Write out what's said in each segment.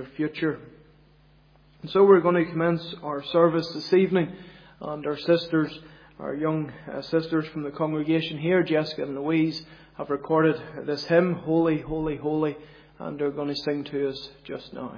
future. And so we're going to commence our service this evening, and our sisters, our young sisters from the congregation here, Jessica and Louise, have recorded this hymn, Holy, Holy, Holy, and they're going to sing to us just now.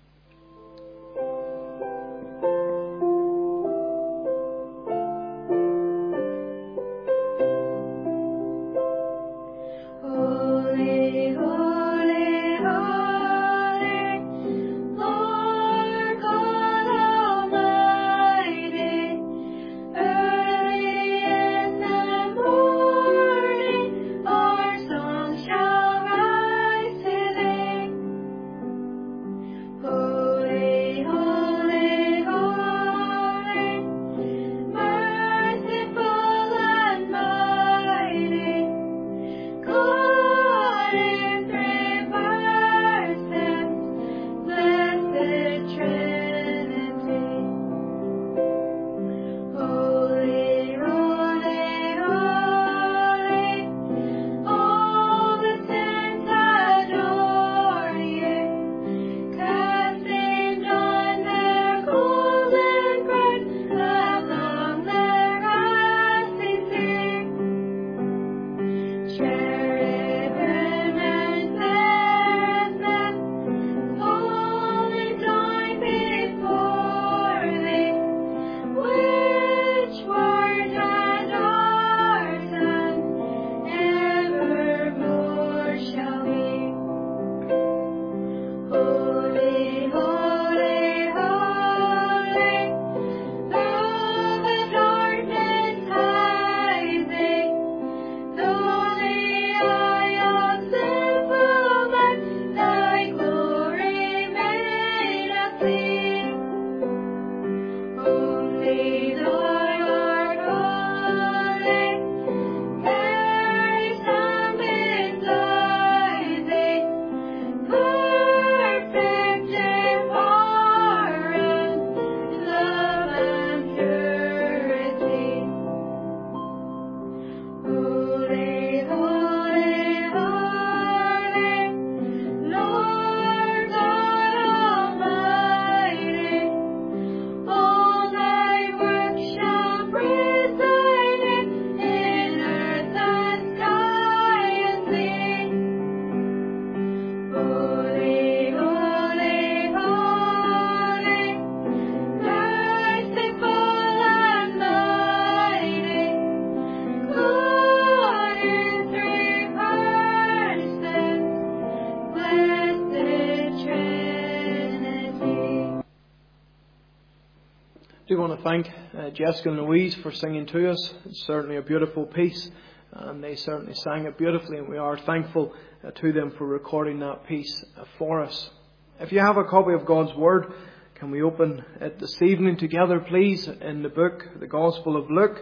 I want to thank Jessica and Louise for singing to us. It's certainly a beautiful piece, and they certainly sang it beautifully, and we are thankful to them for recording that piece for us. If you have a copy of God's Word, can we open it this evening together, please, in the book, the Gospel of Luke,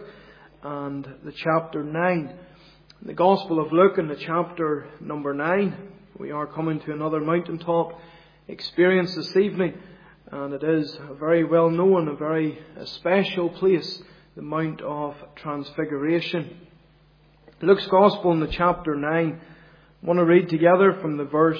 and the chapter 9. The Gospel of Luke and the chapter number 9. We are coming to another mountaintop experience this evening. And it is a very well known, a very special place, the Mount of Transfiguration. Luke's Gospel in the chapter 9. I want to read together from the verse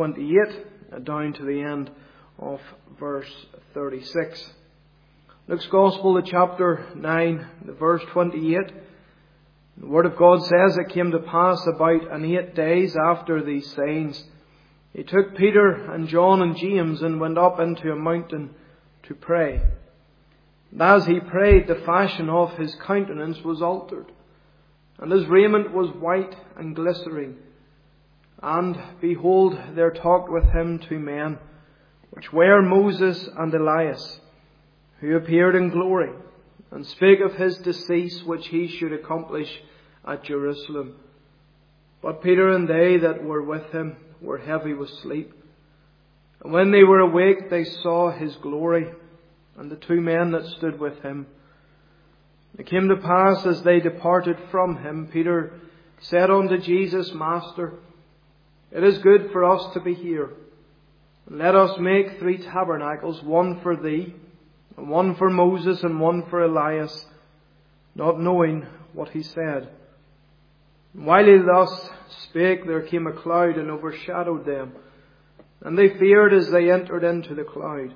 28 down to the end of verse 36. Luke's Gospel, the chapter 9, the verse 28. The Word of God says, "It came to pass about 8 days after these sayings, he took Peter and John and James and went up into a mountain to pray. And as he prayed, the fashion of his countenance was altered, and his raiment was white and glistering. And behold, there talked with him 2 men, which were Moses and Elias, who appeared in glory, and spake of his decease which he should accomplish at Jerusalem. But Peter and they that were with him were heavy with sleep. And when they were awake, they saw his glory, and the 2 men that stood with him. It came to pass, as they departed from him, Peter said unto Jesus, Master, it is good for us to be here. And let us make 3 tabernacles, one for thee, and one for Moses, and one for Elias, not knowing what he said. And while he thus spake, there came a cloud and overshadowed them. And they feared as they entered into the cloud.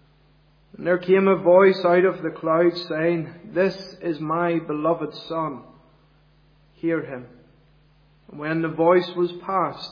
And there came a voice out of the cloud saying, This is my beloved Son. Hear him. And when the voice was past,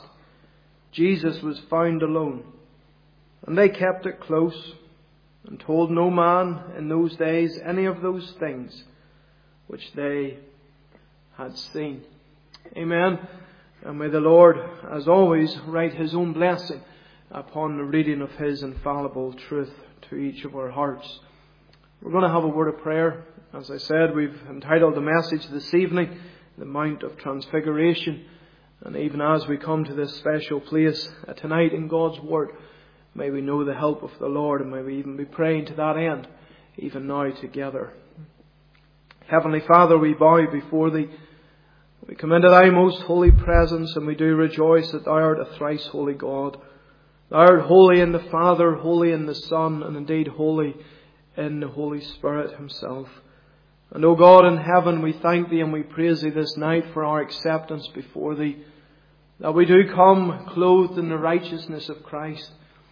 Jesus was found alone. And they kept it close and told no man in those days any of those things which they had seen. Amen. And may the Lord, as always, write His own blessing upon the reading of His infallible truth to each of our hearts. We're going to have a word of prayer. As I said, we've entitled the message this evening, The Mount of Transfiguration. And even as we come to this special place tonight in God's Word, may we know the help of the Lord, and may we even be praying to that end, even now together. Heavenly Father, we bow before Thee. We come into Thy most holy presence, and we do rejoice that Thou art a thrice holy God. Thou art holy in the Father, holy in the Son, and indeed holy in the Holy Spirit Himself. And O God in heaven, we thank Thee and we praise Thee this night for our acceptance before Thee, that we do come clothed in the righteousness of Christ.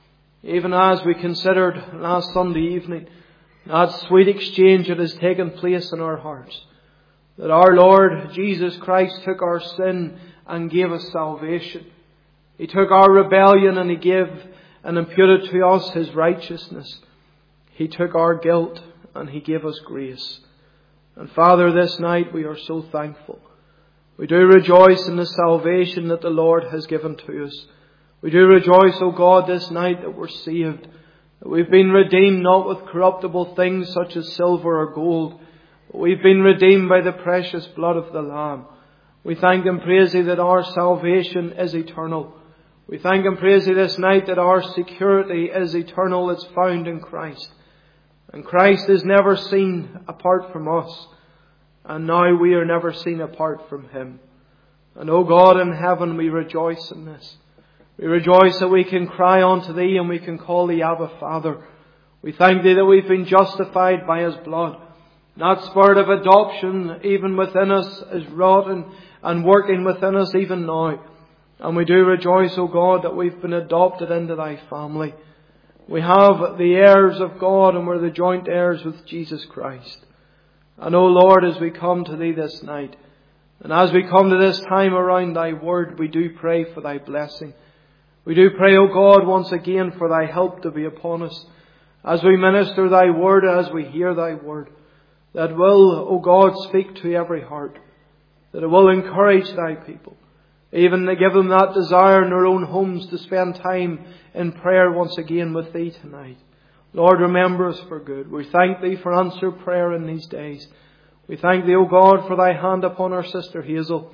Even as we considered last Sunday evening that sweet exchange that has taken place in our hearts, that our Lord Jesus Christ took our sin and gave us salvation. He took our rebellion and He gave and imputed to us His righteousness. He took our guilt and He gave us grace. And Father, this night we are so thankful. We do rejoice in the salvation that the Lord has given to us. We do rejoice, O God, this night that we're saved, that we've been redeemed not with corruptible things such as silver or gold, but we've been redeemed by the precious blood of the Lamb. We thank and praise Thee that our salvation is eternal. We thank and praise Thee this night that our security is eternal. It's found in Christ. And Christ is never seen apart from us. And now we are never seen apart from Him. And O God in heaven, we rejoice in this. We rejoice that we can cry unto Thee and we can call Thee Abba Father. We thank Thee that we've been justified by His blood. That spirit of adoption even within us is wrought and working within us even now. And we do rejoice, O God, that we've been adopted into Thy family. We have the heirs of God and we're the joint heirs with Jesus Christ. And O Lord, as we come to Thee this night, and as we come to this time around Thy Word, we do pray for Thy blessing. We do pray, O God, once again for Thy help to be upon us as we minister Thy Word, as we hear Thy Word, that will, O God, speak to every heart, that it will encourage Thy people, even to give them that desire in their own homes to spend time in prayer once again with Thee tonight. Lord, remember us for good. We thank Thee for answered prayer in these days. We thank Thee, O God, for Thy hand upon our sister Hazel,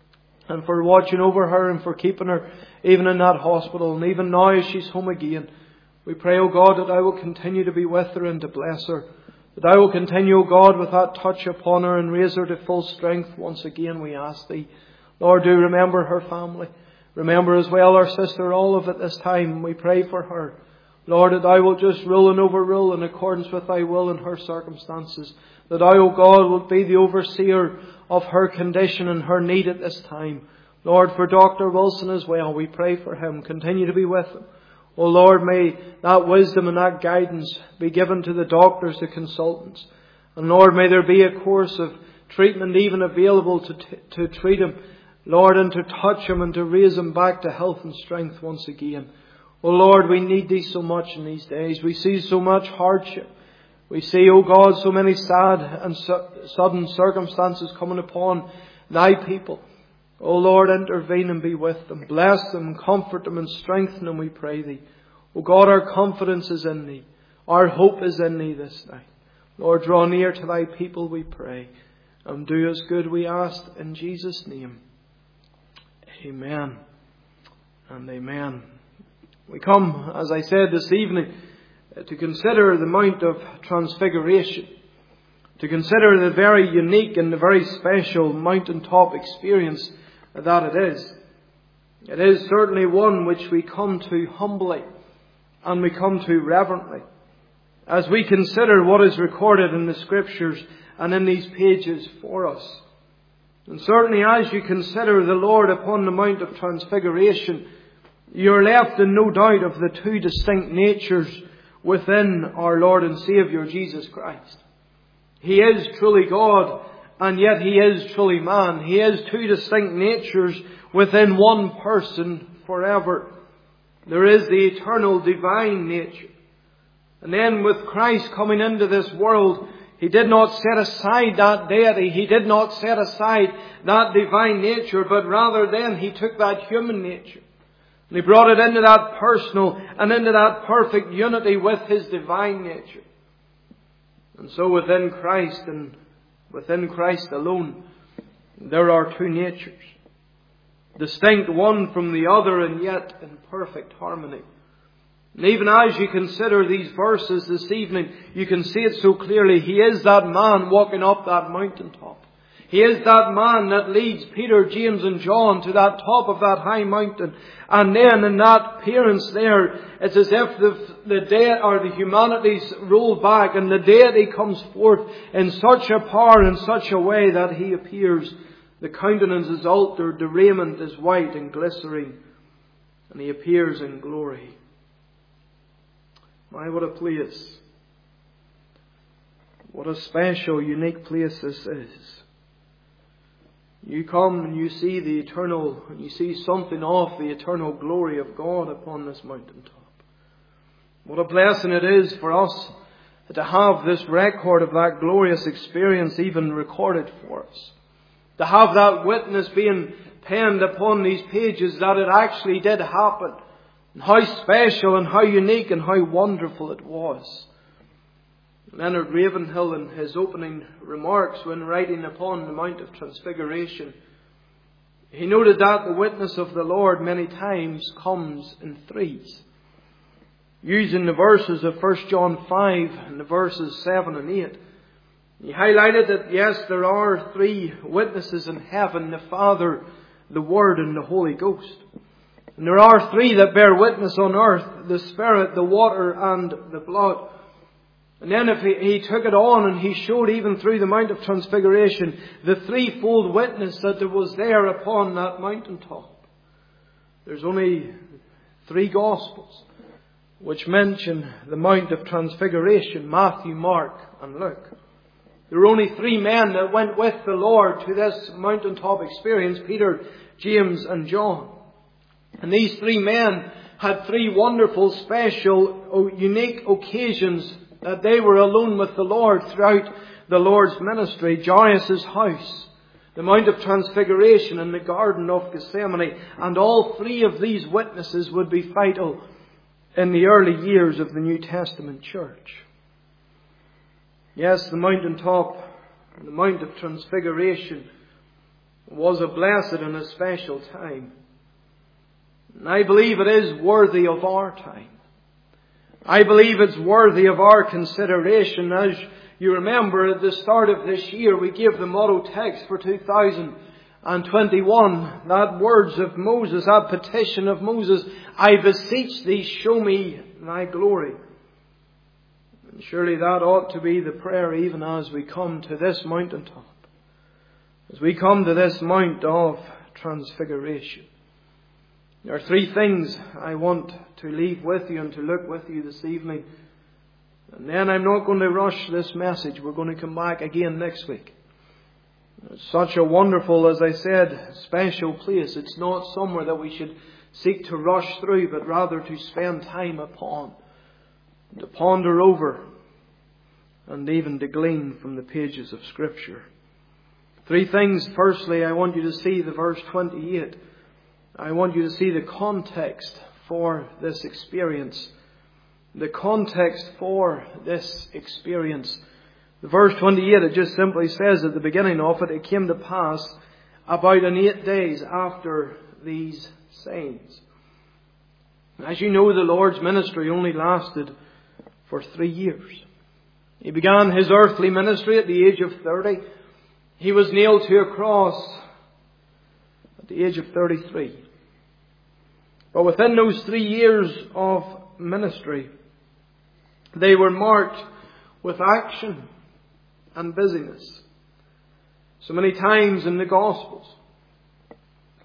and for watching over her and for keeping her even in that hospital, and even now as she's home again. We pray, O God, that Thou will continue to be with her and to bless her. That Thou will continue, O God, with that touch upon her and raise her to full strength once again, we ask Thee. Lord, do remember her family. Remember as well our sister Olive at this time. We pray for her. Lord, that Thou wilt just rule and overrule in accordance with Thy will in her circumstances. That Thou, O God, wilt be the overseer of her condition and her need at this time. Lord, for Dr. Wilson as well, we pray for him. Continue to be with him. O Lord, may that wisdom and that guidance be given to the doctors, the consultants. And Lord, may there be a course of treatment even available to treat him, Lord, and to touch him and to raise him back to health and strength once again. O Lord, we need Thee so much in these days. We see so much hardship. We see, O God, so many sad and sudden circumstances coming upon Thy people. O Lord, intervene and be with them. Bless them, comfort them and strengthen them, we pray Thee. O God, our confidence is in Thee. Our hope is in Thee this night. Lord, draw near to Thy people, we pray. And do us good, we ask, in Jesus' name. Amen and amen. We come, as I said this evening, to consider the Mount of Transfiguration. To consider the very unique and the very special mountaintop experience that it is. It is certainly one which we come to humbly and we come to reverently, as we consider what is recorded in the Scriptures and in these pages for us. And certainly as you consider the Lord upon the Mount of Transfiguration, you're left in no doubt of the two distinct natures within our Lord and Saviour Jesus Christ. He is truly God, and yet He is truly man. He is two distinct natures within one person forever. There is the eternal divine nature. And then with Christ coming into this world, He did not set aside that deity. He did not set aside that divine nature, but rather then He took that human nature. And He brought it into that personal and into that perfect unity with His divine nature. And so within Christ and within Christ alone, there are two natures. Distinct one from the other, and yet in perfect harmony. And even as you consider these verses this evening, you can see it so clearly. He is that man walking up that mountaintop. He is that man that leads Peter, James and John to that top of that high mountain. And then in that appearance there, it's as if the dead or the humanities roll back and the deity comes forth in such a power, in such a way that He appears. The countenance is altered, the raiment is white and glittering, and He appears in glory. My, what a place. What a special, unique place this is. You come and you see the eternal, and you see something of the eternal glory of God upon this mountaintop. What a blessing it is for us to have this record of that glorious experience even recorded for us. To have that witness being penned upon these pages that it actually did happen. And how special and how unique and how wonderful it was. Leonard Ravenhill, in his opening remarks when writing upon the Mount of Transfiguration, he noted that the witness of the Lord many times comes in threes. Using the verses of 1 John 5 and the verses 7 and 8. He highlighted that yes, there are three witnesses in heaven, the Father, the Word and the Holy Ghost. And there are three that bear witness on earth, the Spirit, the water and the blood. And then if he took it on and he showed even through the Mount of Transfiguration the threefold witness that there was there upon that mountaintop. There's only three Gospels which mention the Mount of Transfiguration, Matthew, Mark and Luke. There were only three men that went with the Lord to this mountaintop experience, Peter, James and John. And these three men had three wonderful, special, unique occasions that they were alone with the Lord throughout the Lord's ministry. Jairus' house, the Mount of Transfiguration and the Garden of Gethsemane. And all three of these witnesses would be vital in the early years of the New Testament church. Yes, the mountaintop, the Mount of Transfiguration was a blessed and a special time. And I believe it is worthy of our time. I believe it's worthy of our consideration. As you remember, at the start of this year, we gave the motto text for 2021. That words of Moses, that petition of Moses, I beseech thee, show me thy glory. And surely that ought to be the prayer even as we come to this mountaintop. As we come to this Mount of Transfiguration. There are three things I want to leave with you and to look with you this evening. And then I'm not going to rush this message. We're going to come back again next week. It's such a wonderful, as I said, special place. It's not somewhere that we should seek to rush through, but rather to spend time upon, to ponder over, and even to glean from the pages of Scripture. Three things. Firstly, I want you to see the verse 28. I want you to see the context for this experience. The context for this experience. The verse 28, it just simply says at the beginning of it, it came to pass about 8 days after these sayings. As you know, the Lord's ministry only lasted for 3 years. He began His earthly ministry at the age of 30. He was nailed to a cross at the age of 33. But within those 3 years of ministry, they were marked with action and busyness. So many times in the Gospels,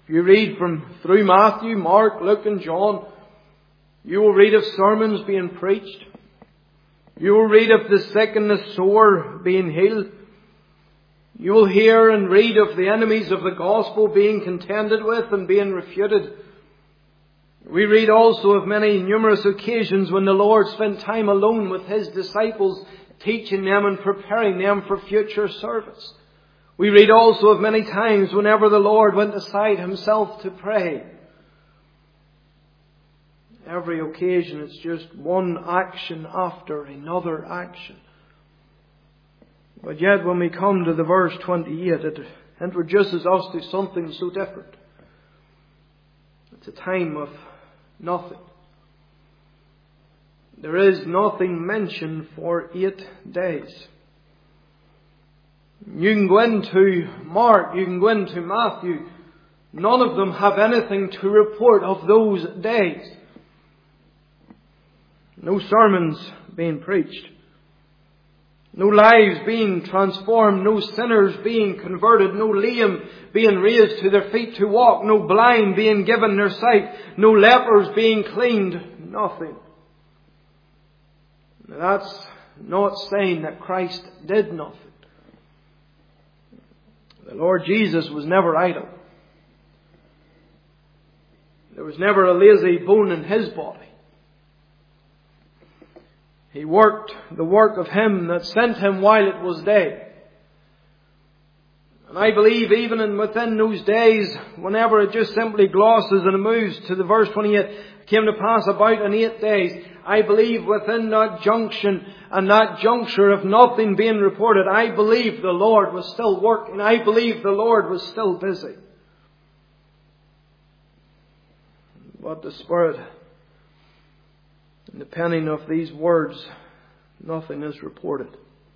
If you read through Matthew, Mark, Luke and John, you will read of sermons being preached. You will read of the sick and the sore being healed. You will hear and read of the enemies of the gospel being contended with and being refuted. We read also of many numerous occasions when the Lord spent time alone with His disciples, teaching them and preparing them for future service. We read also of many times whenever the Lord went aside Himself to pray. Every occasion it's just one action after another action. But yet when we come to the verse 28, it introduces us to something so different. It's a time of nothing. There is nothing mentioned for 8 days. You can go into Mark, you can go into Matthew. None of them have anything to report of those days. No sermons being preached. No lives being transformed. No sinners being converted. No lame being raised to their feet to walk. No blind being given their sight. No lepers being cleaned. Nothing. Now that's not saying that Christ did nothing. The Lord Jesus was never idle. There was never a lazy bone in His body. He worked the work of Him that sent Him while it was day. And I believe even within those days, whenever it just simply glosses and it moves to the verse 28, it came to pass about in 8 days. I believe within that junction and that juncture of nothing being reported, I believe the Lord was still working. I believe the Lord was still busy. But the Spirit, in the penning of these words, nothing is reported.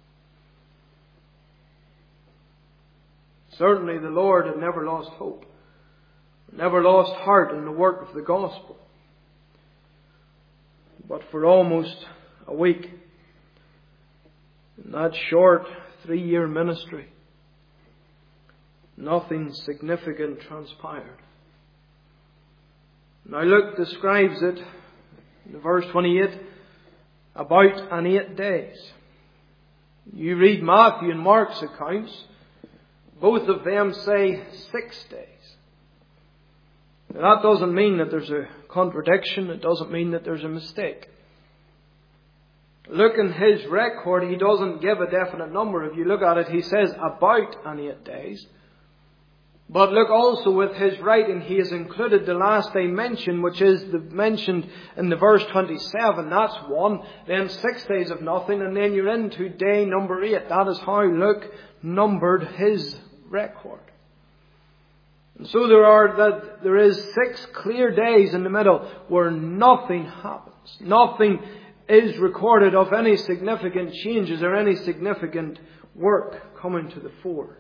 Certainly the Lord had never lost hope, never lost heart in the work of the gospel. But for almost a week, in that short 3-year ministry, nothing significant transpired. Now Luke describes it in verse 28, about an 8 days. You read Matthew and Mark's accounts, both of them say 6 days. Now that doesn't mean that there's a contradiction. It doesn't mean that there's a mistake. Look in his record, he doesn't give a definite number. If you look at it, he says about an 8 days. But look also with his writing, he has included the last day mentioned, which is mentioned in the verse 27. That's one. Then 6 days of nothing, and then you're into day number 8. That is how Luke numbered his record. And so there is 6 clear days in the middle where nothing happens. Nothing is recorded of any significant changes or any significant work coming to the fore.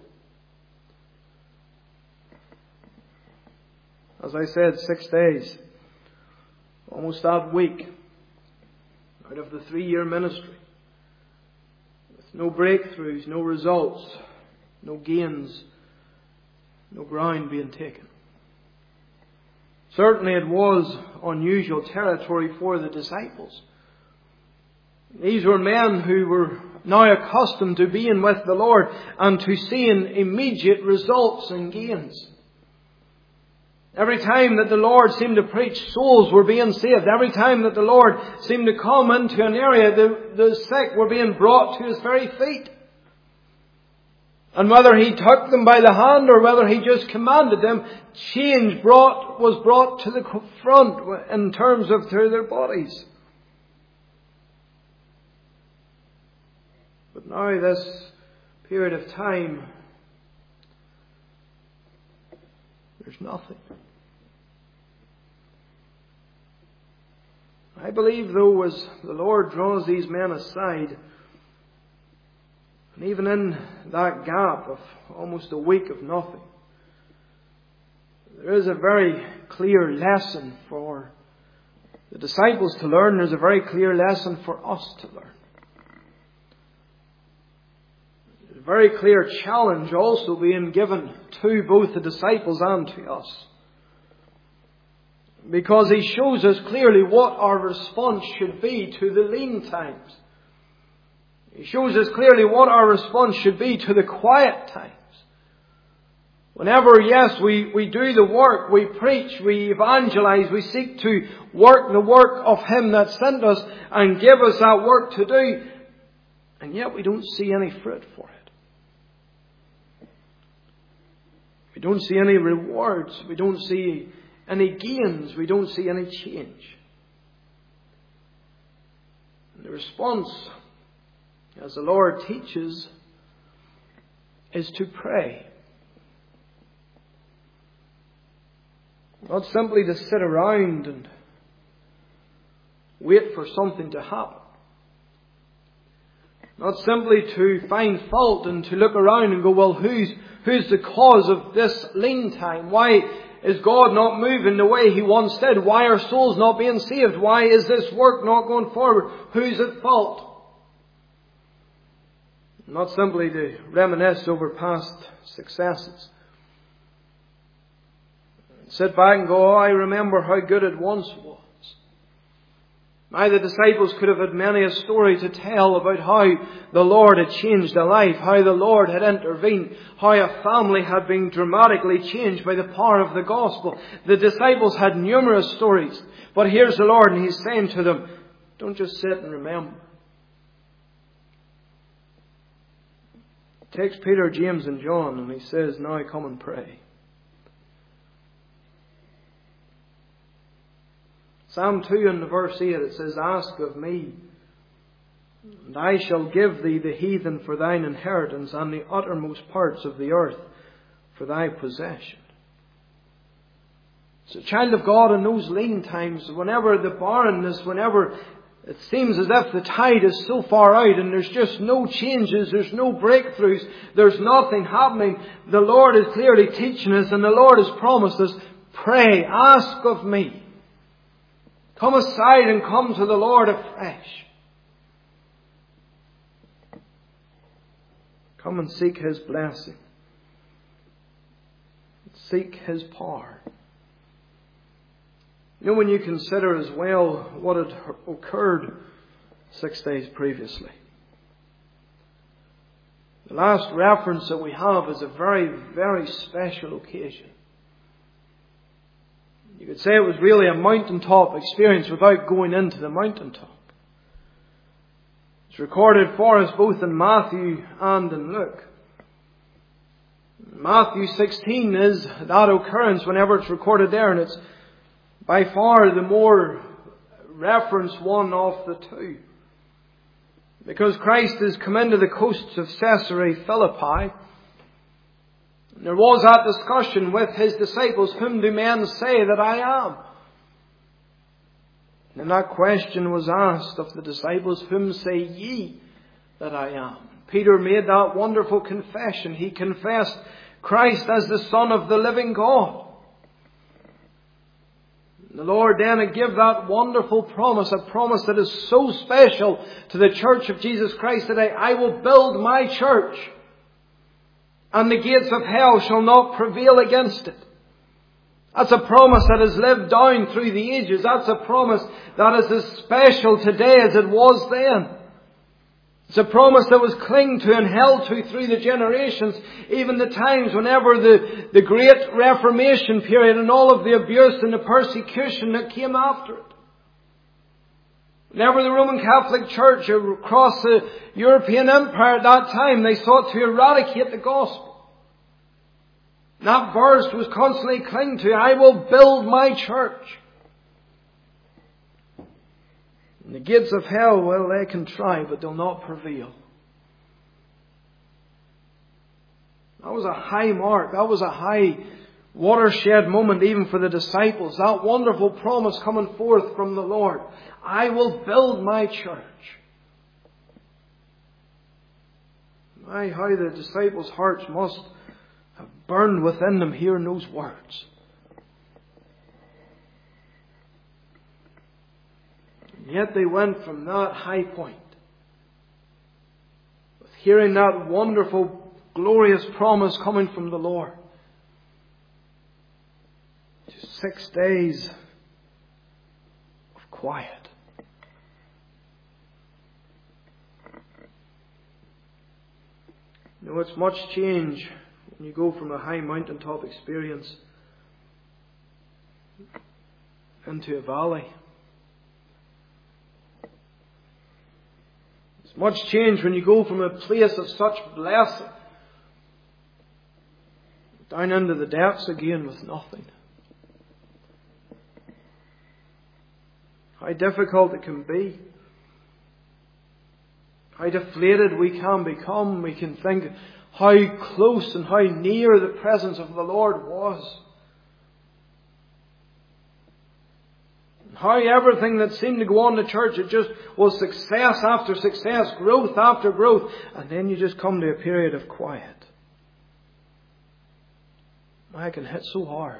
As I said, 6 days, almost that week, out of the 3-year ministry, with no breakthroughs, no results, no gains, no ground being taken. Certainly it was unusual territory for the disciples. These were men who were now accustomed to being with the Lord and to seeing immediate results and gains. Every time that the Lord seemed to preach, souls were being saved. Every time that the Lord seemed to come into an area, the sick were being brought to His very feet. And whether He took them by the hand or whether He just commanded them, change was brought to the front in terms of through their bodies. But now this period of time, there's nothing. I believe, though, as the Lord draws these men aside, and even in that gap of almost a week of nothing, there is a very clear lesson for the disciples to learn. There's a very clear lesson for us to learn. There's a very clear challenge also being given to both the disciples and to us. because he shows us clearly what our response should be to the lean times. He shows us clearly what our response should be to the quiet times. Whenever, yes, we do the work, we preach, we evangelize, we seek to work the work of Him that sent us and give us that work to do, and yet we don't see any fruit for it. We don't see any rewards. We don't see any gains. We don't see any change. And the response, as the Lord teaches, is to pray. Not simply to sit around and wait for something to happen. Not simply to find fault and to look around and go, well, who's the cause of this lean time? Why is God not moving the way He once did? Why are souls not being saved? Why is this work not going forward? Who's at fault? Not simply to reminisce over past successes. Sit back and go, oh, I remember how good it once was. The disciples could have had many a story to tell about how the Lord had changed a life, how the Lord had intervened, how a family had been dramatically changed by the power of the gospel. The disciples had numerous stories. But here's the Lord, and He's saying to them, don't just sit and remember. He takes Peter, James and John, and He says, now come and pray. Psalm 2 and verse 8, it says, ask of me, and I shall give thee the heathen for thine inheritance, and the uttermost parts of the earth for thy possession. So, child of God, in those lean times, whenever the barrenness, whenever it seems as if the tide is so far out and there's just no changes, there's no breakthroughs, there's nothing happening, the Lord is clearly teaching us, and the Lord has promised us, pray, ask of me. Come aside and come to the Lord afresh. Come and seek His blessing. Seek His power. You know, when you consider as well what had occurred 6 days previously. The last reference that we have is a very, very special occasion. You could say it was really a mountaintop experience without going into the mountaintop. It's recorded for us both in Matthew and in Luke. Matthew 16 is that occurrence whenever it's recorded there, and it's by far the more referenced one of the two. Because Christ has come into the coasts of Caesarea Philippi. There was that discussion with His disciples, whom do men say that I am? And that question was asked of the disciples, whom say ye that I am? Peter made that wonderful confession. He confessed Christ as the Son of the living God. The Lord then gave that wonderful promise, a promise that is so special to the church of Jesus Christ today. I will build my church, and the gates of hell shall not prevail against it. That's a promise that has lived down through the ages. That's a promise that is as special today as it was then. It's a promise that was clung to and held to through the generations, even the times whenever the Great Reformation period and all of the abuse and the persecution that came after it. Whenever the Roman Catholic Church across the European Empire at that time, they sought to eradicate the gospel. And that verse was constantly clung to, I will build my church. And the gates of hell, well, they can try, but they'll not prevail. That was a high mark. That was a high watershed moment even for the disciples. That wonderful promise coming forth from the Lord. I will build my church. My, how the disciples' hearts must have burned within them hearing those words. And yet they went from that high point, with hearing that wonderful, glorious promise coming from the Lord, to 6 days quiet. You know, it's much change when you go from a high mountaintop experience into a valley. It's much change when you go from a place of such blessing down into the depths again with nothing. How difficult it can be. How deflated we can become. We can think how close and how near the presence of the Lord was. How everything that seemed to go on in the church, it just was success after success, growth after growth. And then you just come to a period of quiet. Why, it can hit so hard.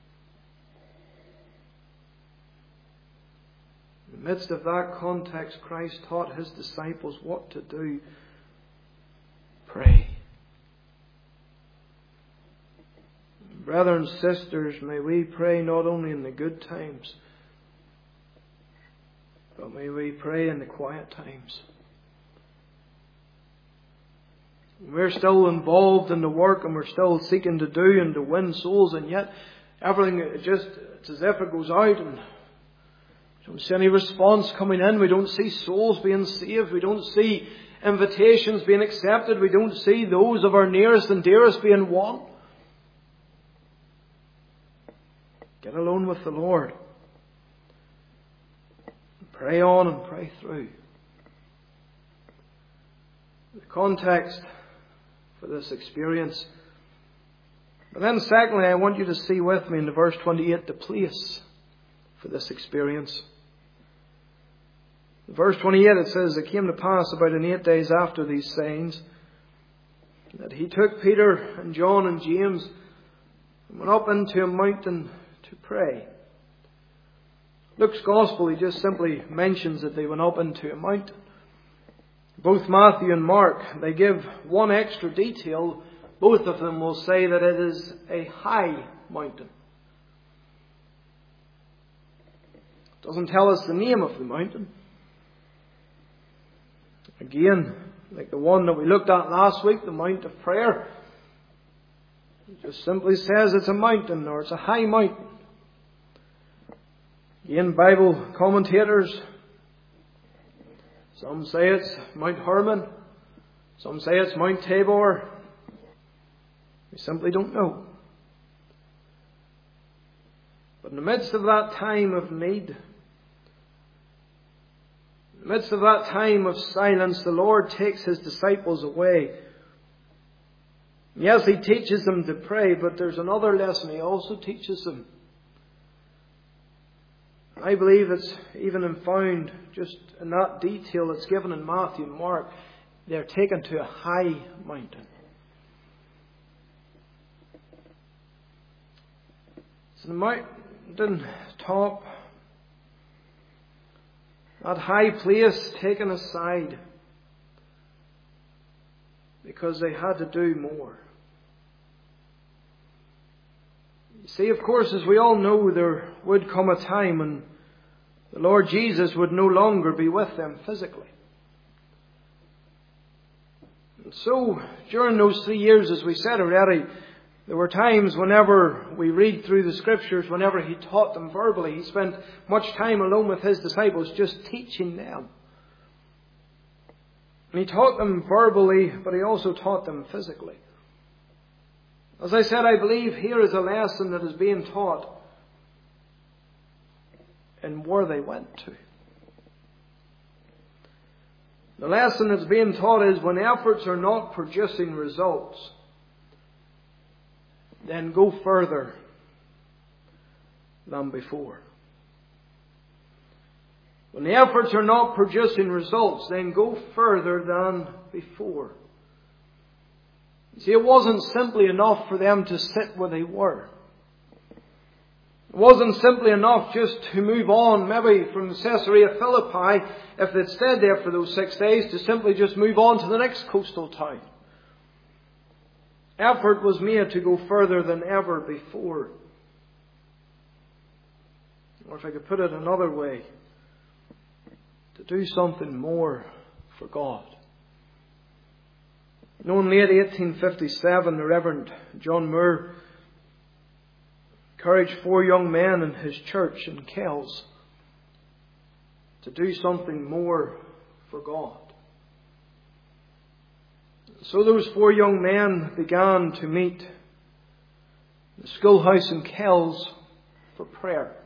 In the midst of that context, Christ taught His disciples what to do. Pray. Brothers and sisters, may we pray not only in the good times, but may we pray in the quiet times. We're still involved in the work and we're still seeking to do and to win souls, and yet everything it's as if it goes out and we don't see any response coming in. We don't see souls being saved. We don't see invitations being accepted. We don't see those of our nearest and dearest being won. Get alone with the Lord. Pray on and pray through. The context for this experience. But then secondly, I want you to see with me in the verse 28 the place for this experience. In verse 28 it says, "It came to pass about 8 days after these sayings, that He took Peter and John and James and went up into a mountain to pray." Luke's Gospel, he just simply mentions that they went up into a mountain. Both Matthew and Mark, they give one extra detail. Both of them will say that it is a high mountain. It doesn't tell us the name of the mountain. Again, like the one that we looked at last week, the Mount of Prayer, it just simply says it's a mountain or it's a high mountain. Again, Bible commentators, some say it's Mount Hermon, some say it's Mount Tabor. We simply don't know. But in the midst of that time of need, in the midst of that time of silence, the Lord takes His disciples away. Yes, He teaches them to pray, but there's another lesson He also teaches them. I believe it's even found just in that detail that's given in Matthew and Mark. They're taken to a high mountain. So the mountain top, that high place taken aside because they had to do more. You see, of course, as we all know, there would come a time when the Lord Jesus would no longer be with them physically. And so, during those 3 years, as we said already, there were times whenever we read through the Scriptures, whenever He taught them verbally, He spent much time alone with His disciples just teaching them. And He taught them verbally, but He also taught them physically. As I said, I believe here is a lesson that is being taught and where they went to. The lesson that's being taught is when efforts are not producing results, then go further than before. When the efforts are not producing results, then go further than before. See, it wasn't simply enough for them to sit where they were. It wasn't simply enough just to move on, maybe from Caesarea Philippi, if they'd stayed there for those 6 days, to simply just move on to the next coastal town. Effort was made to go further than ever before. Or if I could put it another way, to do something more for God. You know, in late 1857, the Reverend John Moore encouraged 4 young men in his church in Kells to do something more for God. So those 4 young men began to meet in the schoolhouse in Kells for prayer.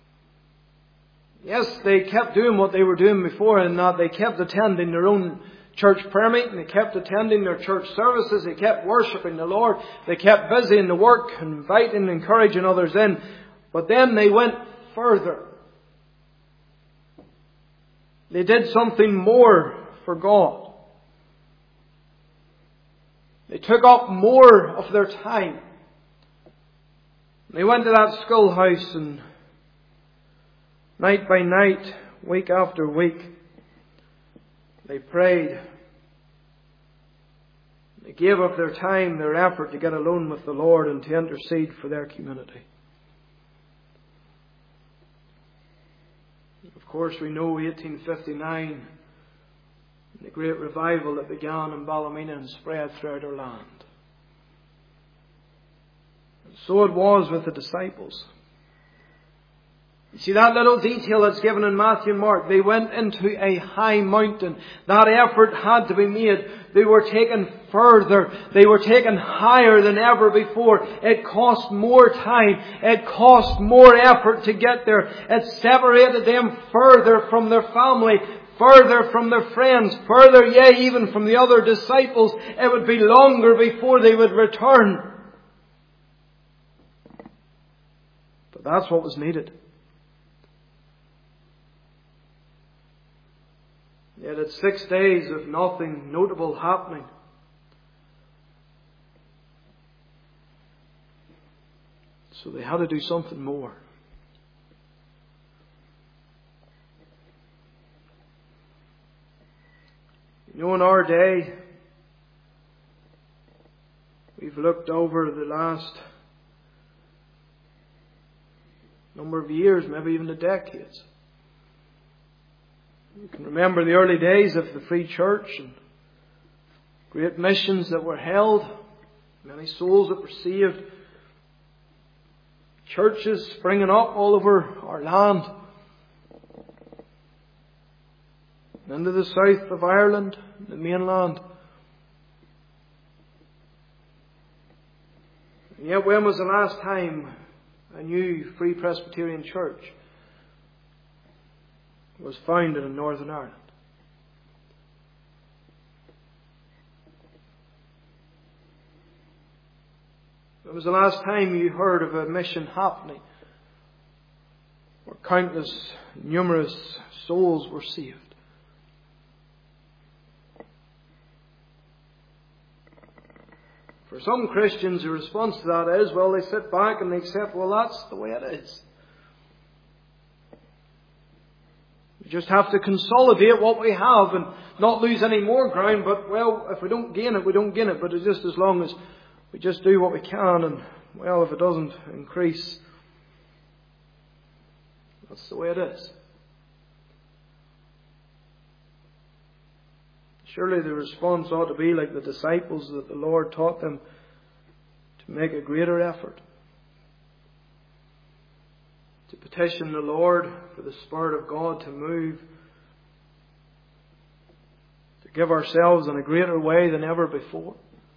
Yes, they kept doing what they were doing before, in that they kept attending their own church prayer meeting. They kept attending their church services. They kept worshipping the Lord. They kept busy in the work, inviting and encouraging others in. But then they went further. They did something more for God. They took up more of their time. They went to that schoolhouse, and night by night, week after week, they prayed. They gave up their time, their effort to get alone with the Lord and to intercede for their community. Of course, we know 1859, the great revival that began in Ballymena and spread throughout our land. And so it was with the disciples. You see that little detail that's given in Matthew and Mark. They went into a high mountain. That effort had to be made. They were taken further. They were taken higher than ever before. It cost more time. It cost more effort to get there. It separated them further from their family, further from their friends, further, yea, even from the other disciples. It would be longer before they would return. But that's what was needed. Yet it's 6 days of nothing notable happening. So they had to do something more. You know, in our day, we've looked over the last number of years, maybe even the decades. You can remember the early days of the Free Church and great missions that were held, many souls that were saved, churches springing up all over our land, into the south of Ireland, the mainland. And yet, when was the last time a new Free Presbyterian church was founded in Northern Ireland? When was the last time you heard of a mission happening where countless, numerous souls were saved? For some Christians, the response to that is, well, they sit back and they accept, well, that's the way it is. We just have to consolidate what we have and not lose any more ground. But, well, if we don't gain it, we don't gain it. But it's just as long as we just do what we can. And, well, if it doesn't increase, that's the way it is. Surely the response ought to be like the disciples, that the Lord taught them to make a greater effort, to petition the Lord for the Spirit of God to move, to give ourselves in a greater way than ever before,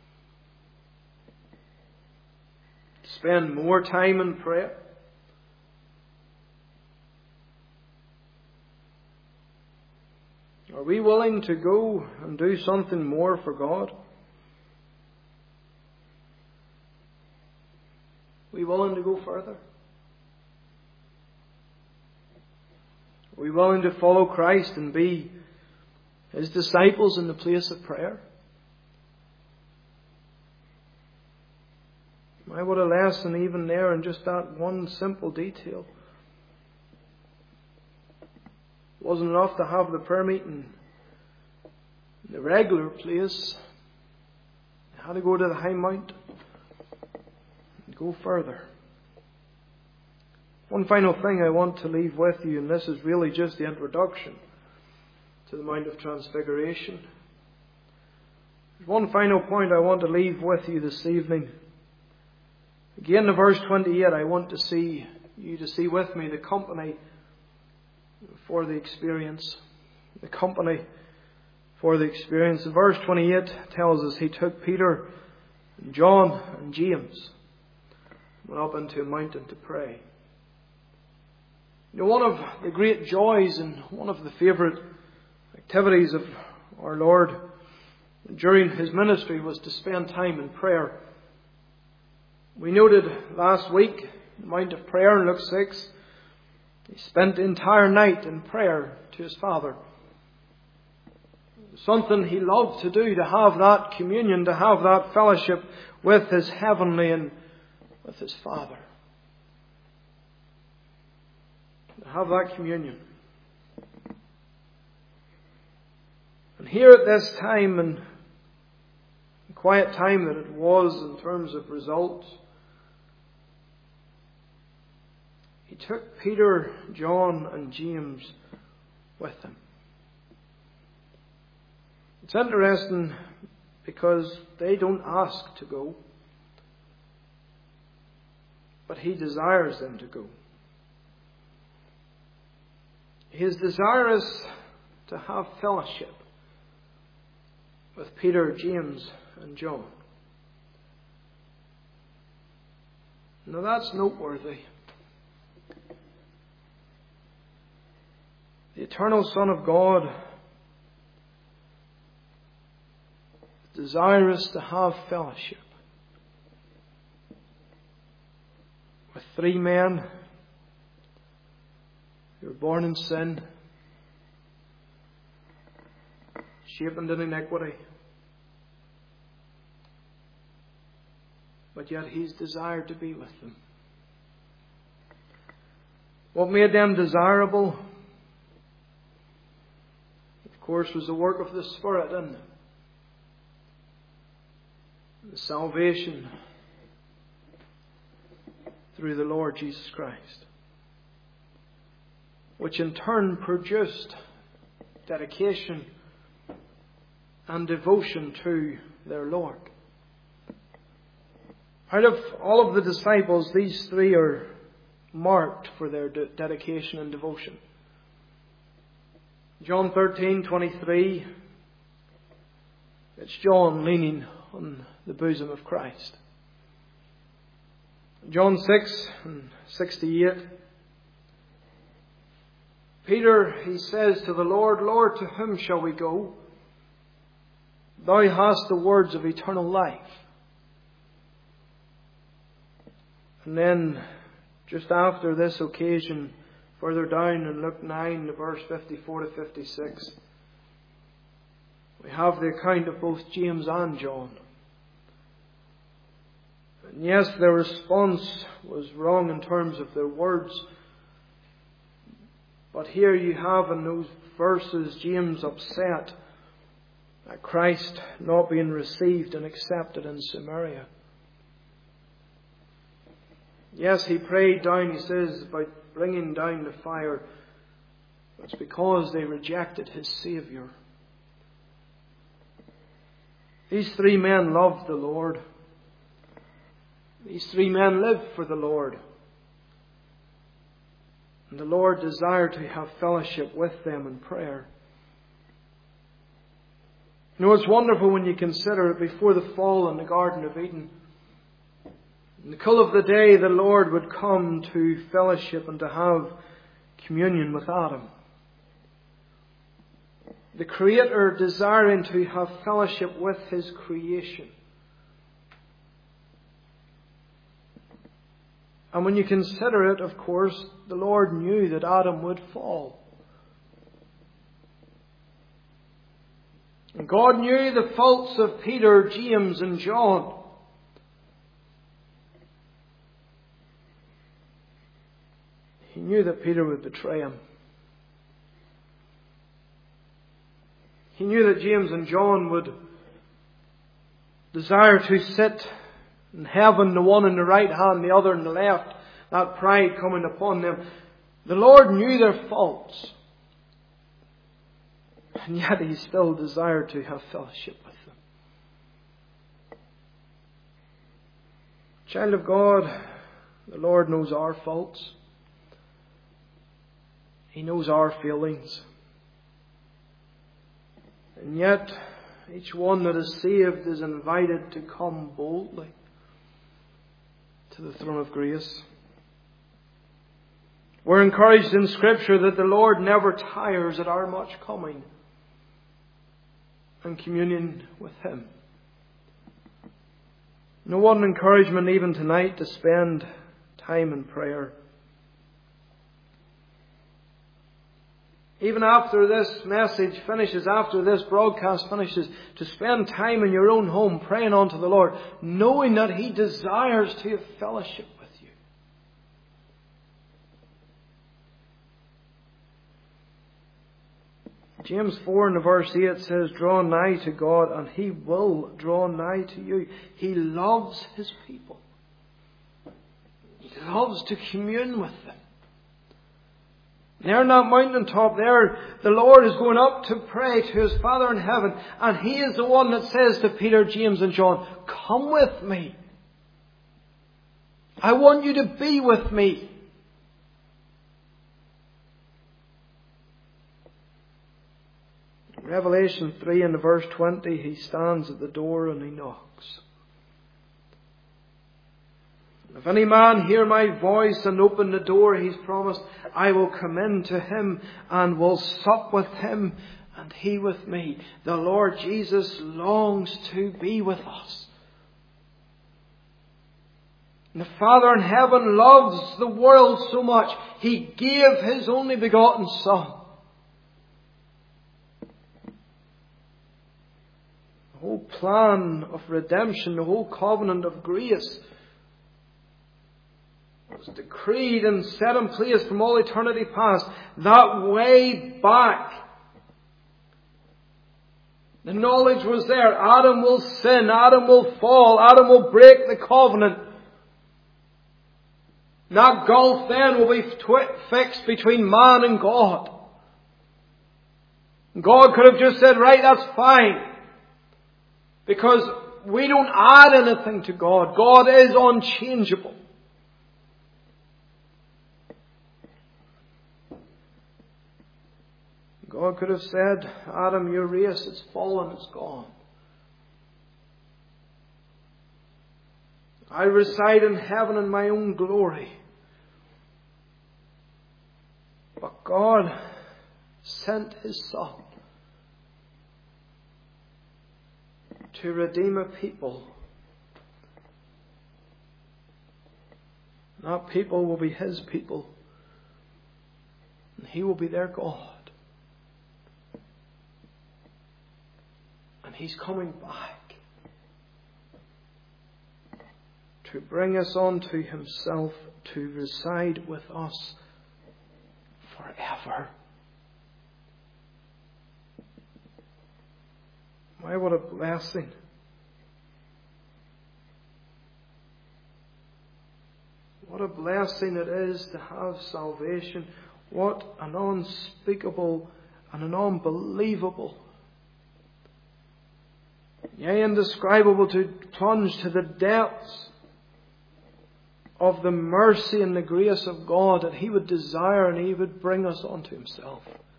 to spend more time in prayer. Are we willing to go and do something more for God? Are we willing to go further? Are we willing to follow Christ and be His disciples in the place of prayer? My, what a lesson even there in just that one simple detail. It wasn't enough to have the prayer meeting in the regular place. They had to go to the high mountain and go further. One final thing I want to leave with you, and this is really just the introduction. to the Mount of Transfiguration. There's one final point I want to leave with you this evening. Again, in verse 28, I want to see you to see with me the company for the experience. The company for the experience. In verse 28 tells us he took Peter and John and James and went up into a mountain to pray. You know, one of the great joys and one of the favourite activities of our Lord during His ministry was to spend time in prayer. We noted last week, the Mount of Prayer in Luke 6, He spent the entire night in prayer to His Father. Something He loved to do, to have that communion, to have that fellowship with His heavenly and with His Father. To have that communion. And here at this time, and the quiet time that it was in terms of results, He took Peter, John and James with Him. It's interesting because they don't ask to go, but He desires them to go. He is desirous to have fellowship with Peter, James and John. Now that's noteworthy. The eternal Son of God is desirous to have fellowship with three men who were born in sin, shapen in iniquity, but yet He's desired to be with them. What made them desirable, of course, was the work of the Spirit in them. The salvation through the Lord Jesus Christ, which in turn produced dedication and devotion to their Lord. Out of all of the disciples, these three are marked for their dedication and devotion. John 13:23, it's John leaning on the bosom of Christ. John 6:68, Peter, he says to the Lord, Lord, to whom shall we go? Thou hast the words of eternal life. And then, just after this occasion, further down in Luke 9, verse 54 to 56, we have the account of both James and John. And yes, their response was wrong in terms of their words. But here you have in those verses James upset at Christ not being received and accepted in Samaria. Yes, he prayed down, he says, about bringing down the fire. It's because they rejected his Saviour. These three men loved the Lord. These three men lived for the Lord. And the Lord desired to have fellowship with them in prayer. You know, it's wonderful when you consider it before the fall in the Garden of Eden. In the cool of the day, the Lord would come to fellowship and to have communion with Adam. The Creator desiring to have fellowship with His creation. And when you consider it, of course, the Lord knew that Adam would fall. And God knew the faults of Peter, James and John. He knew that Peter would betray Him. He knew that James and John would desire to sit in heaven, the one in the right hand, the other in the left, that pride coming upon them. The Lord knew their faults. And yet He still desired to have fellowship with them. Child of God, the Lord knows our faults. He knows our failings. And yet, each one that is saved is invited to come boldly to the throne of grace. We're encouraged in Scripture that the Lord never tires at our much coming and communion with Him. No one encouragement even tonight to spend time in prayer. Even after this message finishes, after this broadcast finishes, to spend time in your own home praying unto the Lord, knowing that He desires to have fellowship with you. James 4 and verse 8 says, draw nigh to God and He will draw nigh to you. He loves His people. He loves to commune with them. There on that mountaintop there, the Lord is going up to pray to His Father in heaven. And He is the one that says to Peter, James and John, come with me. I want you to be with me. Revelation 3 and verse 20, He stands at the door and He knocks. If any man hear my voice and open the door, He's promised, I will come in to him and will sup with him and he with me. The Lord Jesus longs to be with us. And the Father in heaven loves the world so much, He gave His only begotten Son. The whole plan of redemption, the whole covenant of grace was decreed and set in place from all eternity past. That way back, the knowledge was there. Adam will sin, Adam will fall, Adam will break the covenant. That gulf then will be fixed between man and God. God could have just said, right, that's fine. Because we don't add anything to God. God is unchangeable. God could have said, Adam, your race is fallen, it's gone. I reside in heaven in my own glory. But God sent His Son to redeem a people. That people will be His people. And He will be their God. And He's coming back to bring us unto Himself, to reside with us forever. Why, what a blessing. What a blessing it is to have salvation. What an unspeakable and an unbelievable, yea, indescribable, to plunge to the depths of the mercy and the grace of God that He would desire and He would bring us unto Himself.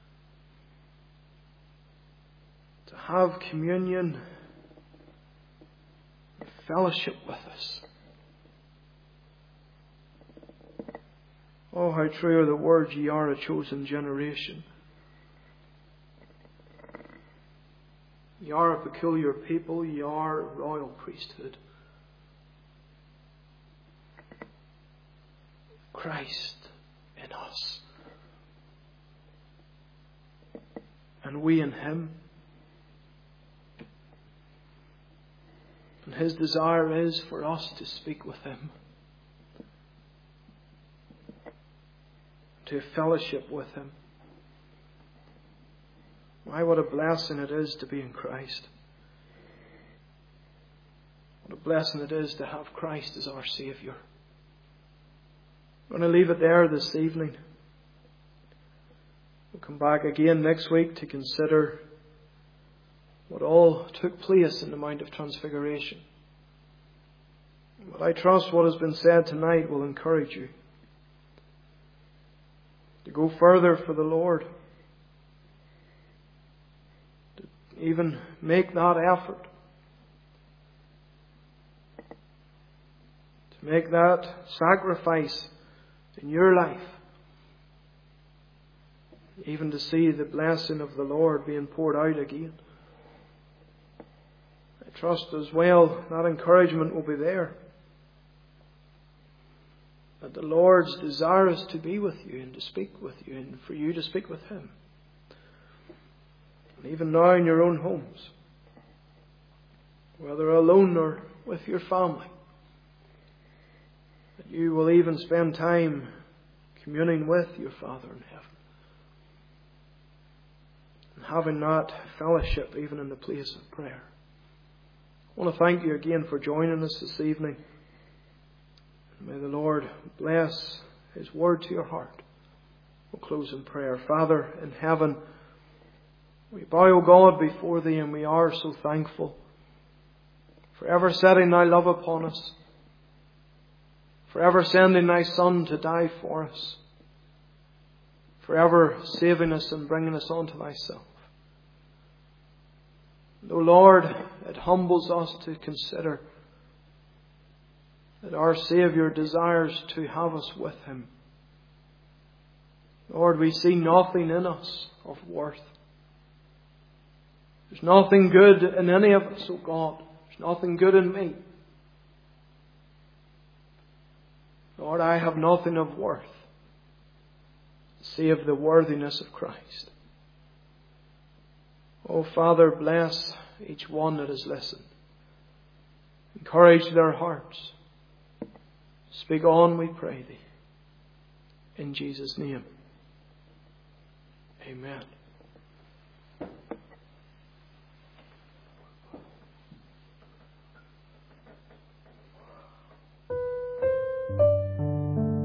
To have communion, fellowship with us. Oh, how true are the words, ye are a chosen generation. Ye are a peculiar people, ye are a royal priesthood. Christ in us. And we in Him. And His desire is for us to speak with Him. To fellowship with Him. Why, what a blessing it is to be in Christ. What a blessing it is to have Christ as our Saviour. I'm going to leave it there this evening. We'll come back again next week to consider what all took place in the Mount of Transfiguration. But I trust what has been said tonight will encourage you to go further for the Lord, to even make that effort, to make that sacrifice in your life, even to see the blessing of the Lord being poured out again. I trust as well that encouragement will be there, that the Lord's desire is to be with you and to speak with you and for you to speak with Him. And even now in your own homes, whether alone or with your family, that you will even spend time communing with your Father in heaven and having that fellowship even in the place of prayer. I want to thank you again for joining us this evening. May the Lord bless His word to your heart. We'll close in prayer. Father in heaven, we bow, O God, before Thee, and we are so thankful for ever setting Thy love upon us, for ever sending Thy Son to die for us, for ever saving us and bringing us unto Thyself. And, O Lord, it humbles us to consider that our Saviour desires to have us with Him. Lord, we see nothing in us of worth. There's nothing good in any of us, O God. There's nothing good in me. Lord, I have nothing of worth save the worthiness of Christ. Oh, Father, bless each one that has listened. Encourage their hearts. Speak on, we pray Thee. In Jesus' name. Amen.